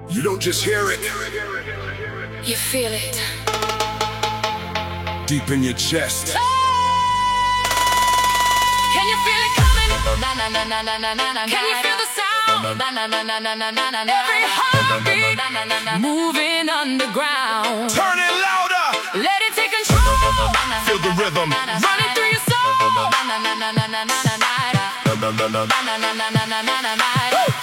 You don't just hear it, You feel it. deep in your chest. Can you feel it coming? Na na na na na na na na. Can you feel the sound? Na na na na na na na na. Every heartbeat moving underground. Turn it louder. Let it take control. Feel the rhythm. Running through your soul. Na na na na na na na na. Na na na na na na na.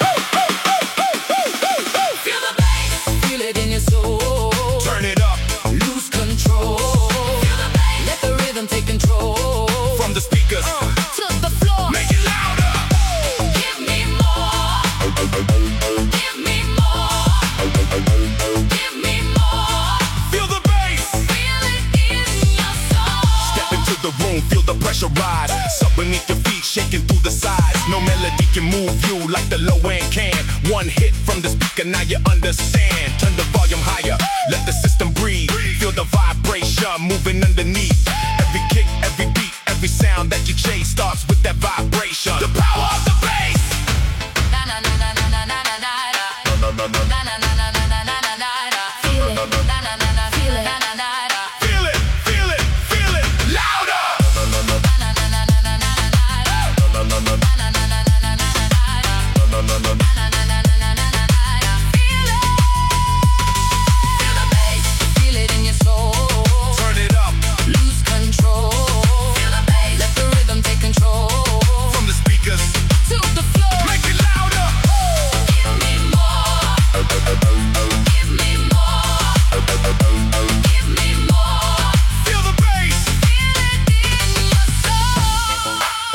Feel the bass. Feel it in your soul. Turn it up. Lose control. Feel the bass. Let the rhythm take control. From the speakers. To the floor. Make it louder. Give me more. Give me more. Give me more. Feel the bass. Feel it in your soul. Step into the room, feel the pressure rise. Up beneath your feet, shaking through the sides. No melody can move you like the low end can. One hit from the speaker, now you understand. Turn the volume higher, let the system breathe. Feel the vibration moving underneath. Every kick, every beat, every sound that you chase starts with that vibration. The power of the bass. Na na na na na na na na na. Na na na Na na na na na na na na na. Feel it. Na na na na. Feel it. Na na na na. Feel it, feel it, feel it, louder. Na na na na na na na na. Na na na. Na na na na na na na. Na na na. Na na na na na na na. Feel it. Feel the bass. Feel it in your soul. Turn it up. Lose control. Feel the bass. Let the rhythm take control. From the speakers. To the floor. Make it louder. Give me more. Give me more. Give me more. Feel the bass. Feel it in your soul.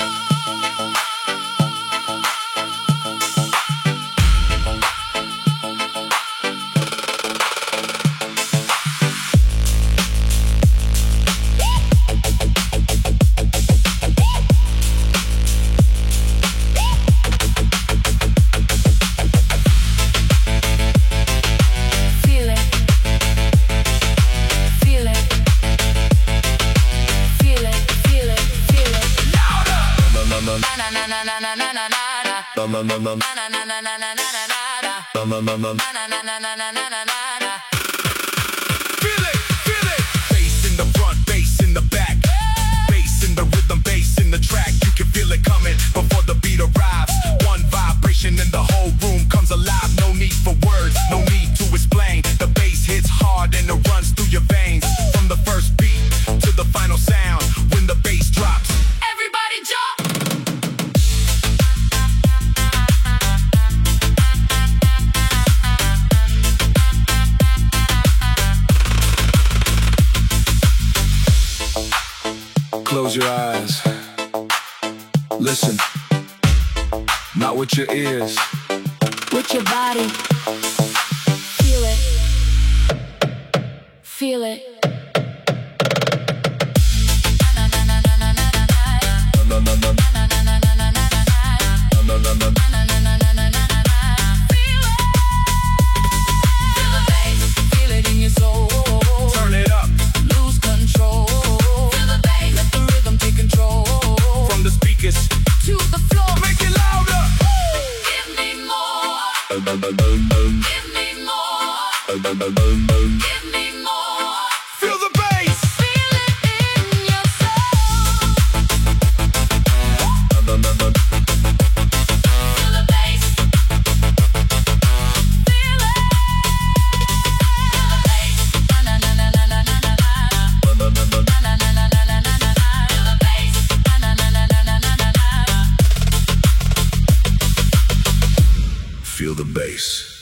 Feel it. Feel it. Feel it. Feel it. Feel it. Louder. Na na na. Na na na na na na na na. Na na na na. Na na na na na na na na. Na na na na. Na na na na na na na. Feel it, feel it. Bass in the front, bass in the back. Bass in the rhythm, bass in the track. You can feel it coming before the beat arrives. One vibration and the whole room comes alive. No need for words, no need to explain. The bass hits hard and it runs through your veins. From the first beat to the final sound. When the bass drops, Everybody jump. close your eyes. Listen, not with your ears. With your body. Feel it. Feel it. Na na na. Na na na. Feel the bass. Feel it in your soul. Turn it up. Lose control. Feel the bass. Let the rhythm take control. From the speakers. To the floor. Make it louder. Give me more. Give me more. Give me more. Feel the bass. Feel it in your soul. Na na na. Feel the bass. Feel it. Feel the bass. Na na na na na na na. Na na na. Na na na na na na na. Feel the bass. Na na na na na na na. Feel the bass.